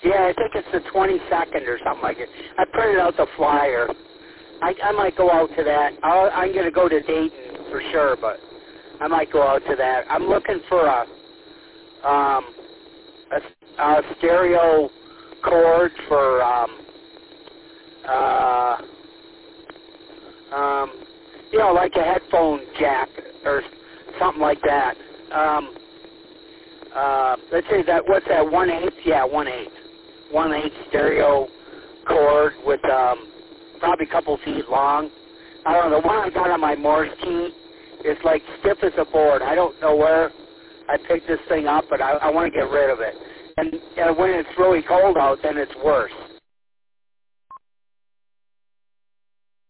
Yeah, I think it's the 22nd or something like it. I printed out the flyer. I might go out to that. I'm going to go to Dayton for sure, but I might go out to that. I'm looking for a stereo cord for like a headphone jack or something like that. Let's say that, what's that, 1/8? Yeah, 1/8. 1/8 stereo cord with probably a couple feet long. I don't know, the one I got on my Morse key is like stiff as a board. I don't know where I picked this thing up, but I want to get rid of it. And when it's really cold out, then it's worse.